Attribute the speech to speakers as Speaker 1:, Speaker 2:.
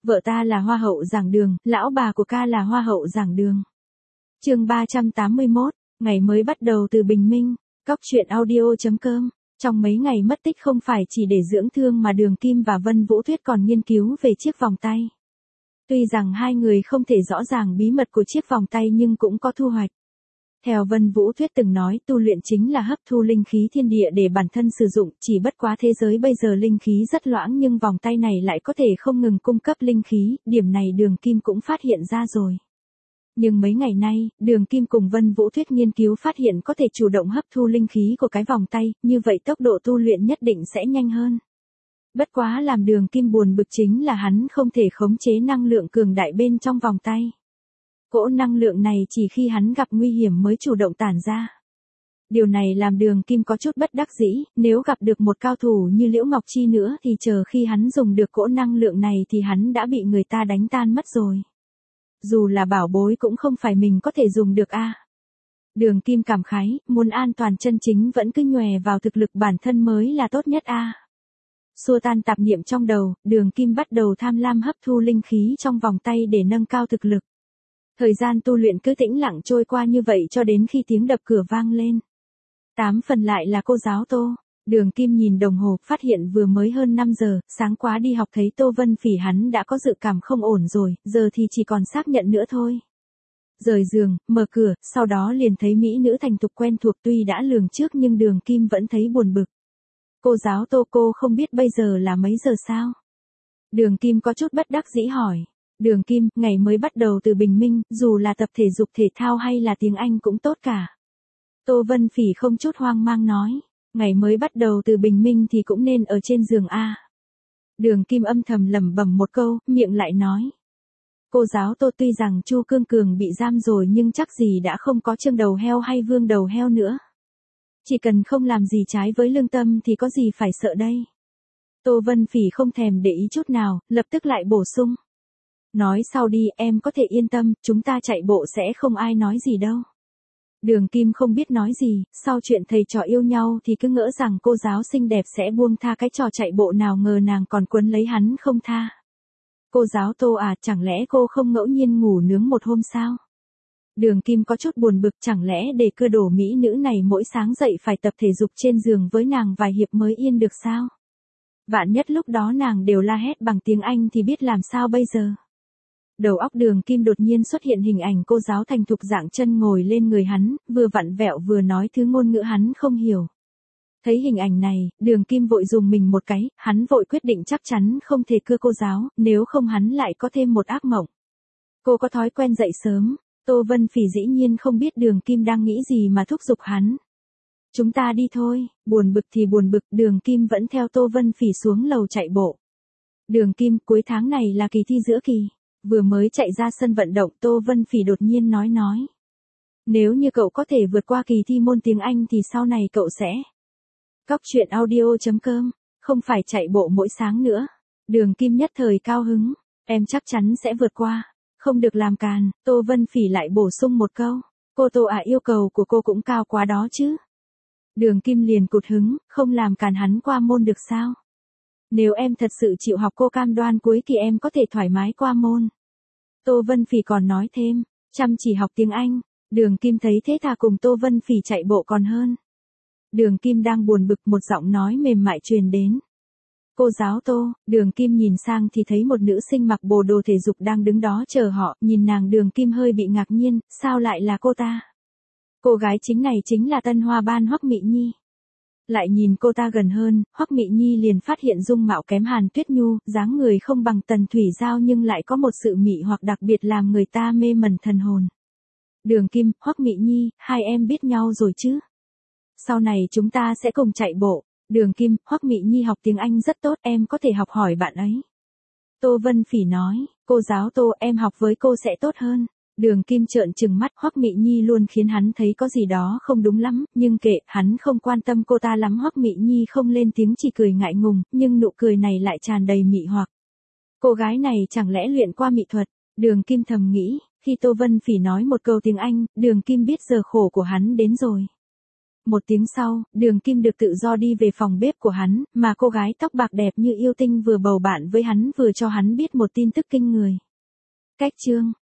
Speaker 1: Vợ ta là hoa hậu giảng đường, lão bà của ca là hoa hậu giảng đường. Chương 381, ngày mới bắt đầu từ bình minh. Cóc truyện audio.com. Trong mấy ngày mất tích không phải chỉ để dưỡng thương mà Đường Kim và Vân Vũ Tuyết còn nghiên cứu về chiếc vòng tay. Tuy rằng hai người không thể rõ ràng bí mật của chiếc vòng tay nhưng cũng có thu hoạch. Theo Vân Vũ Tuyết từng nói, tu luyện chính là hấp thu linh khí thiên địa để bản thân sử dụng, chỉ bất quá thế giới bây giờ linh khí rất loãng nhưng vòng tay này lại có thể không ngừng cung cấp linh khí, điểm này Đường Kim cũng phát hiện ra rồi. Nhưng mấy ngày nay, Đường Kim cùng Vân Vũ Tuyết nghiên cứu phát hiện có thể chủ động hấp thu linh khí của cái vòng tay, như vậy tốc độ tu luyện nhất định sẽ nhanh hơn. Bất quá làm Đường Kim buồn bực chính là hắn không thể khống chế năng lượng cường đại bên trong vòng tay. Cỗ năng lượng này chỉ khi hắn gặp nguy hiểm mới chủ động tản ra. Điều này làm Đường Kim có chút bất đắc dĩ, nếu gặp được một cao thủ như Liễu Ngọc Chi nữa thì chờ khi hắn dùng được cỗ năng lượng này thì hắn đã bị người ta đánh tan mất rồi. Dù là bảo bối cũng không phải mình có thể dùng được a. Đường Kim cảm khái, muốn an toàn chân chính vẫn cứ nhòe vào thực lực bản thân mới là tốt nhất a. Xua tan tạp niệm trong đầu, Đường Kim bắt đầu tham lam hấp thu linh khí trong vòng tay để nâng cao thực lực. Thời gian tu luyện cứ tĩnh lặng trôi qua như vậy cho đến khi tiếng đập cửa vang lên. 8 phần lại là cô giáo Tô. Đường Kim nhìn đồng hồ, phát hiện vừa mới hơn 5 giờ, sáng quá đi học thấy Tô Vân Phỉ hắn đã có dự cảm không ổn rồi, giờ thì chỉ còn xác nhận nữa thôi. Rời giường, mở cửa, sau đó liền thấy mỹ nữ thành thục quen thuộc tuy đã lường trước nhưng Đường Kim vẫn thấy buồn bực. Cô giáo Tô, cô không biết bây giờ là mấy giờ sao? Đường Kim có chút bất đắc dĩ hỏi. Đường Kim, ngày mới bắt đầu từ bình minh, dù là tập thể dục thể thao hay là tiếng Anh cũng tốt cả. Tô Vân Phỉ không chút hoang mang nói. Ngày mới bắt đầu từ bình minh thì cũng nên ở trên giường a. Đường Kim âm thầm lẩm bẩm một câu, miệng lại nói. Cô giáo Tô, tuy rằng Chu Cương Cường bị giam rồi nhưng chắc gì đã không có Trương Đầu Heo hay Vương Đầu Heo nữa. Chỉ cần không làm gì trái với lương tâm thì có gì phải sợ đây. Tô Vân Phỉ không thèm để ý chút nào, lập tức lại bổ sung. Nói sau đi, em có thể yên tâm, chúng ta chạy bộ sẽ không ai nói gì đâu. Đường Kim không biết nói gì, sau chuyện thầy trò yêu nhau thì cứ ngỡ rằng cô giáo xinh đẹp sẽ buông tha cái trò chạy bộ, nào ngờ nàng còn quấn lấy hắn không tha. Cô giáo Tô à, chẳng lẽ cô không ngẫu nhiên ngủ nướng một hôm sao? Đường Kim có chút buồn bực, chẳng lẽ để cơ đồ mỹ nữ này mỗi sáng dậy phải tập thể dục trên giường với nàng vài hiệp mới yên được sao? Vạn nhất lúc đó nàng đều la hét bằng tiếng Anh thì biết làm sao bây giờ? Đầu óc Đường Kim đột nhiên xuất hiện hình ảnh cô giáo thành thục dạng chân ngồi lên người hắn, vừa vặn vẹo vừa nói thứ ngôn ngữ hắn không hiểu. Thấy hình ảnh này, Đường Kim vội dùng mình một cái, hắn vội quyết định chắc chắn không thể cưa cô giáo, nếu không hắn lại có thêm một ác mộng. Cô có thói quen dậy sớm. Tô Vân Phỉ dĩ nhiên không biết Đường Kim đang nghĩ gì mà thúc giục hắn. Chúng ta đi thôi, buồn bực thì buồn bực, Đường Kim vẫn theo Tô Vân Phỉ xuống lầu chạy bộ. Đường Kim, cuối tháng này là kỳ thi giữa kỳ. Vừa mới chạy ra sân vận động, Tô Vân Phỉ đột nhiên nói. Nếu như cậu có thể vượt qua kỳ thi môn tiếng Anh thì sau này cậu sẽ. Cóc truyện audio.com, không phải chạy bộ mỗi sáng nữa. Đường Kim nhất thời cao hứng, em chắc chắn sẽ vượt qua. Không được làm càn, Tô Vân Phỉ lại bổ sung một câu. Cô Tô à, yêu cầu của cô cũng cao quá đó chứ. Đường Kim liền cụt hứng, không làm càn hắn qua môn được sao? Nếu em thật sự chịu học cô cam đoan cuối kỳ em có thể thoải mái qua môn. Tô Vân Phỉ còn nói thêm, chăm chỉ học tiếng Anh. Đường Kim thấy thế thà cùng Tô Vân Phỉ chạy bộ còn hơn. Đường Kim đang buồn bực, một giọng nói mềm mại truyền đến. Cô giáo Tô. Đường Kim nhìn sang thì thấy một nữ sinh mặc bộ đồ thể dục đang đứng đó chờ họ, nhìn nàng Đường Kim hơi bị ngạc nhiên, sao lại là cô ta? Cô gái chính này chính là Tân Hoa Ban Hoắc Mị Nhi. Lại nhìn cô ta gần hơn, Hoắc Mị Nhi liền phát hiện dung mạo kém Hàn Tuyết Nhu, dáng người không bằng Tần Thủy Giao nhưng lại có một sự mị hoặc đặc biệt làm người ta mê mẩn thần hồn. Đường Kim, Hoắc Mị Nhi, hai em biết nhau rồi chứ? Sau này chúng ta sẽ cùng chạy bộ. Đường Kim, Hoắc Mị Nhi học tiếng Anh rất tốt, em có thể học hỏi bạn ấy. Tô Vân Phỉ nói, cô giáo Tô, em học với cô sẽ tốt hơn. Đường Kim trợn trừng mắt, Hoắc Mị Nhi luôn khiến hắn thấy có gì đó không đúng lắm, nhưng kệ, hắn không quan tâm cô ta lắm. Hoắc Mị Nhi không lên tiếng, chỉ cười ngại ngùng, nhưng nụ cười này lại tràn đầy mị hoặc. Cô gái này chẳng lẽ luyện qua mỹ thuật? Đường Kim thầm nghĩ, khi Tô Vân Phỉ nói một câu tiếng Anh, Đường Kim biết giờ khổ của hắn đến rồi. Một tiếng sau, Đường Kim được tự do đi về phòng bếp của hắn, mà cô gái tóc bạc đẹp như yêu tinh vừa bầu bạn với hắn vừa cho hắn biết một tin tức kinh người. Cách chương